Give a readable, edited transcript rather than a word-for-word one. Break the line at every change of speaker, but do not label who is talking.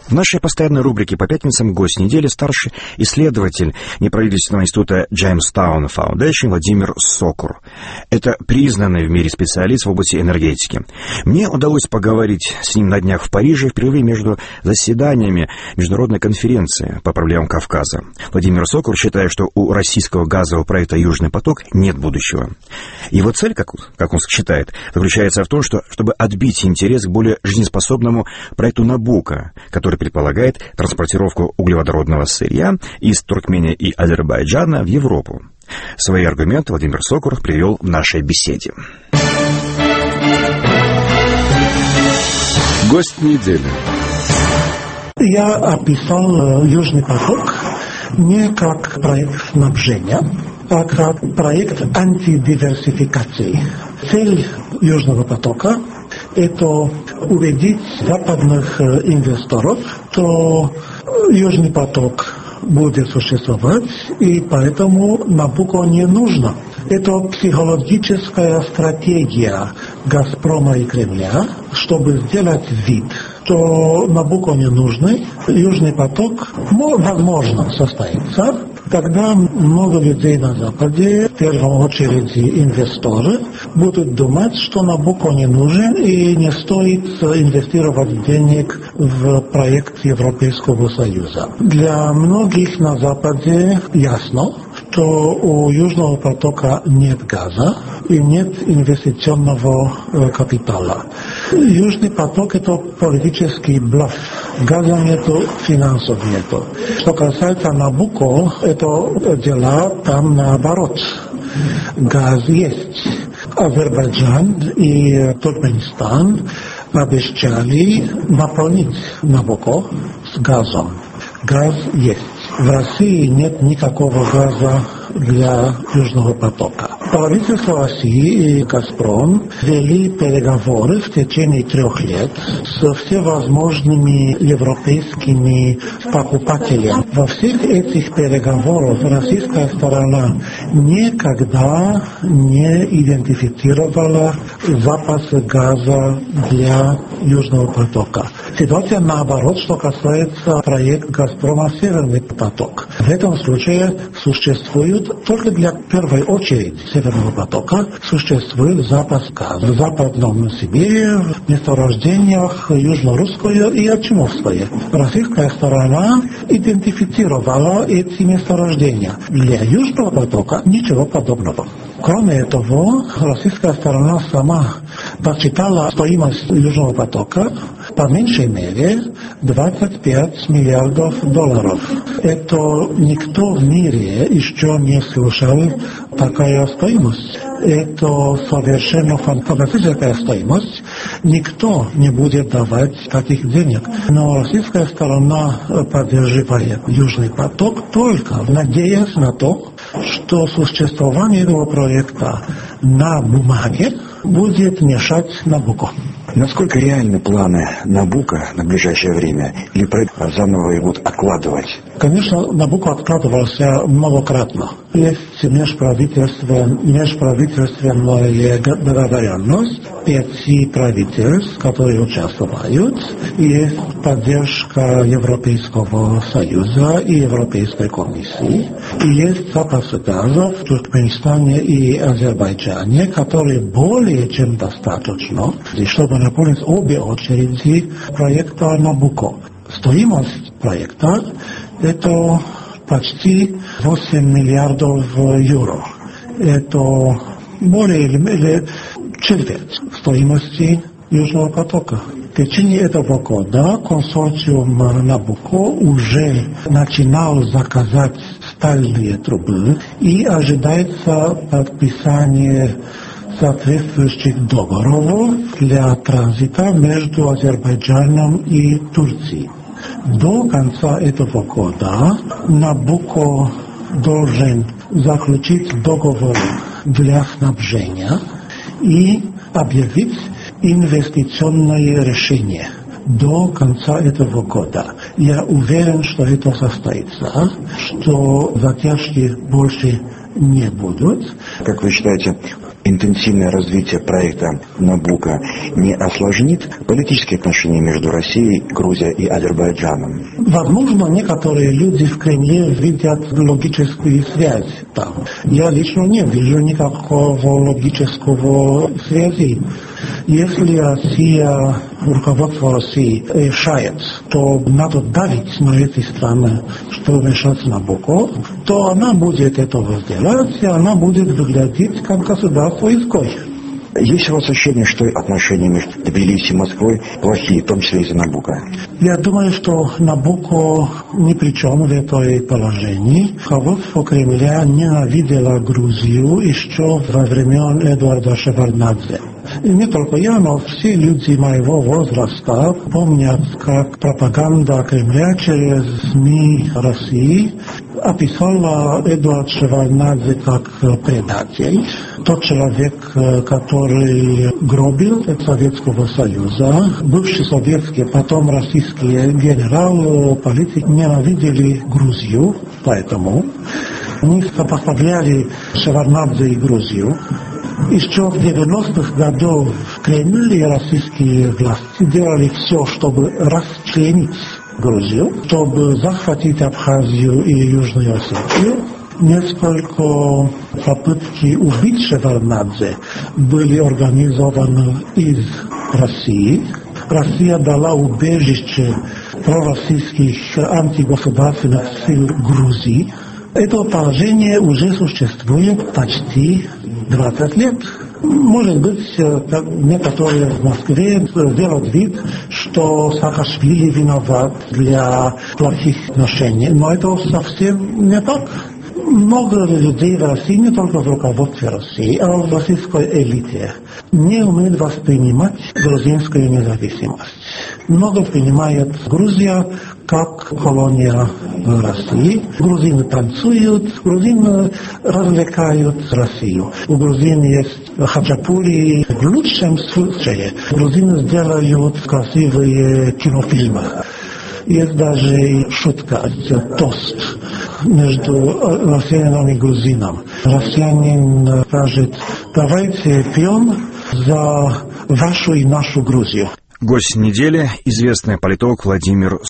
В нашей постоянной рубрике по пятницам гость недели старший исследователь неправительственного института Jamestown Foundation Владимир Сокур. Это признанный в мире специалист в области энергетики. Мне удалось поговорить с ним на днях в Париже, впервые между заседаниями международной конференции по проблемам Кавказа. Владимир Сокур считает, что у российского газового проекта «Южный поток» нет будущего. Его цель, как он считает, заключается в том, чтобы отбить интерес к более жизнеспособному проекту «Набуко», который предполагает транспортировку углеводородного сырья из Туркмении и Азербайджана в Европу. Свои аргументы Владимир Сокур привел в нашей беседе.
Гость недели.
Я описал «Южный поток» не как проект снабжения, а как проект антидиверсификации. Цель «Южного потока» – это убедить западных инвесторов, что «Южный поток» будет существовать, и поэтому «Набуко» не нужно. Это психологическая стратегия «Газпрома» и Кремля, чтобы сделать вид, что «Набуко» не нужны, «Южный поток» возможно состоится. Тогда много людей на Западе, в первую очередь инвесторы, будут думать, что «Набуко» не нужен и не стоит инвестировать денег в проект Европейского Союза. Для многих на Западе ясно, что у «Южного потока» нет газа и нет инвестиционного капитала. «Южный поток» – это политический блеф. Газа нету, финансов нету. Что касается «Набуко», это дела там наоборот. Газ есть. Азербайджан и Туркменистан обещали наполнить «Набуко» с газом. Газ есть. В России нет никакого газа для «Южного потока». Правительство России и «Газпром» вели переговоры в течение 3 лет со всевозможными европейскими покупателями. Во всех этих переговорах российская сторона никогда не идентифицировала запасы газа для «Южного потока». Ситуация наоборот, что касается проекта «Газпрома» «Северный поток». В этом случае существует только для первой очереди «Северного потока» существует запас газа в Западном Сибири, в месторождениях Южно-Русское и Ачимовское. Российская сторона идентифицировала эти месторождения. Для «Южного потока» ничего подобного. Кроме того, российская сторона сама посчитала стоимость «Южного потока» по меньшей мере 25 миллиардов долларов. Это никто в мире еще не слышал такая стоимость. Это совершенно фантастическая стоимость. Никто не будет давать таких денег. Но российская сторона поддерживает «Южный поток» только надеясь на то, что существование этого проекта на бумаге будет мешать «Набуко».
Насколько реальны планы «Набуко» на ближайшее время? Или проект заново его будут откладывать?
Конечно, «Набуко» откладывался многократно. Есть межправительственная договоренность 5 правительств, которые участвуют. Есть поддержка Европейского Союза и Европейской комиссии. И есть запасы газа в Туркменистане и Азербайджане, которые более чем достаточно, чтобы наполнить обе очереди проекта «Набуко». Стоимость проекта – это почти 8 миллиардов евро. Это более или менее четверть стоимости «Южного потока». В течение этого года консорциум «Набуко» уже начинал заказать стальные трубы и ожидается подписание соответствующих договоров для транзита между Азербайджаном и Турцией. До конца этого года «Набуко» должен заключить договор для снабжения и объявить инвестиционное решение до конца этого года. Я уверен, что это состоится, что задержки больше не будут.
Как вы считаете, интенсивное развитие проекта «Набуко» не осложнит политические отношения между Россией, Грузией и Азербайджаном?
Возможно, некоторые люди в Кремле видят логическую связь там. Я лично не вижу никакого логического связи. Если Россия, руководство России решает, что надо давить на эти страны, чтобы вмешаться на Набуко, то она будет этого сделать, и она будет выглядеть как государство-изгой.
Есть у вас ощущение, что отношения между Тбилиси и Москвой плохие, в том числе из-за Набуко?
Я думаю, что Набуко ни при чем в этой положении. Руководство Кремля ненавидело Грузию еще во времен Эдуарда Шеварднадзе. И не только я, но все люди моего возраста помнят, как пропаганда Кремля через СМИ России описала Эдуард Шеварднадзе как предатель. Тот человек, который гробил Советского Союза, бывший советский, потом российские генералы, политики ненавидели Грузию, поэтому они сопоставляли Шеварднадзе и Грузию. Еще в 90-х годах Кремль и российские власти делали все, чтобы расчленить Грузию, чтобы захватить Абхазию и Южную Осетию. Несколько попытки убить Шеварднадзе были организованы из России. Россия дала убежище пророссийских антигосударственных сил Грузии. Это положение уже существует почти 20 лет. Может быть, некоторые в Москве делают вид, что Саакашвили виноват для плохих отношений, но это совсем не так. Много людей в России, не только в руководстве России, а в российской элите, не умеют воспринимать грузинскую независимость. Много принимает Грузия как колония России. Грузины танцуют, грузины развлекают Россию. У грузин есть хачапури. В лучшем случае грузины сделают красивые кинофильмы. Есть даже шутка, тост между россиянином и грузином. Россиянин скажет: давайте пьем за вашу и нашу Грузию.
Гость недели — известный политолог Владимир